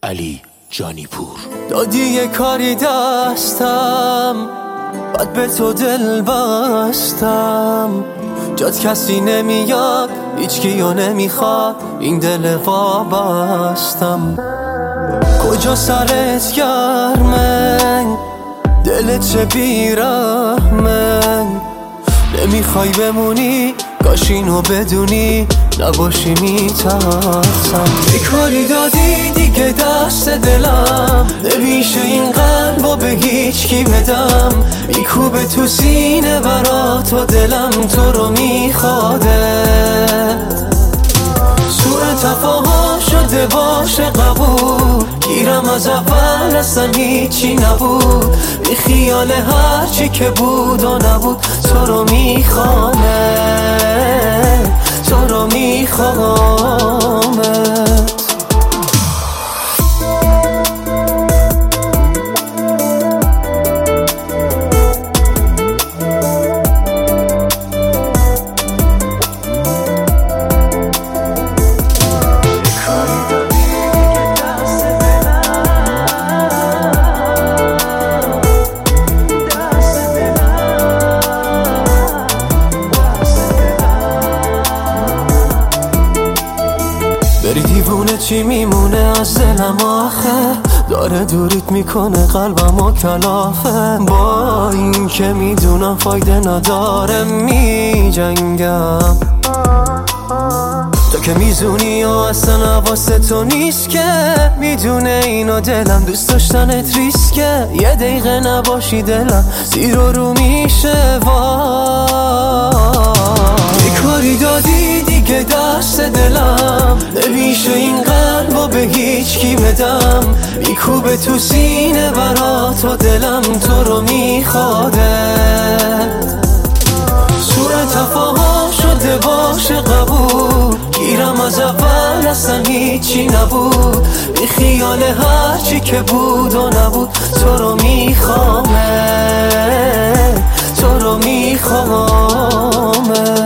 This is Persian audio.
علی جانیپور. دادی یه کاری دستم، بعد به تو دل بستم، جات کسی نمیاد، هیچ کیو نمیخواد، این دل وابستم. کجا سرت گرمه، دلت چه بیرحمه، نمیخوای بمونی، کاش اینو بدونی، نباشی میترسم. یه کاری دادی دیگه دست دلم، نمیشه این قلبو به هیچ کی بدم، میکوبه تو سینه برا تو دلم، تو رو میخواده. سوء تفاهم شده باشه قبول، گیرم از اول اصلا هیچی نبود، بی خیال هرچی که بود و نبود، تو رو میخوامه، تو رو میخوامه. بری دیوونه چی میمونه از دلم آخه، داره دوریت میکنه قلبم و کلافه، با این که میدونم فایده نداره میجنگم. تو که میزونی و اصلا حواسه تو نیست که، میدونه اینو دلم دوست داشتنت ریسکه، یه دقیقه نباشی دلم زیر و رو میشه. یه کاری دادی دیگه دست دلم، نمیشه این قلبو به هیچ کی بدم، میکوبه تو سینه برا تو دلم، تو رو میخواده. سوء تفاهم شده باشه قبول، گیرم از اول اصلا هیچی نبود، بی خیال هرچی که بود و نبود، تو رو میخوامه، تو رو میخوامه.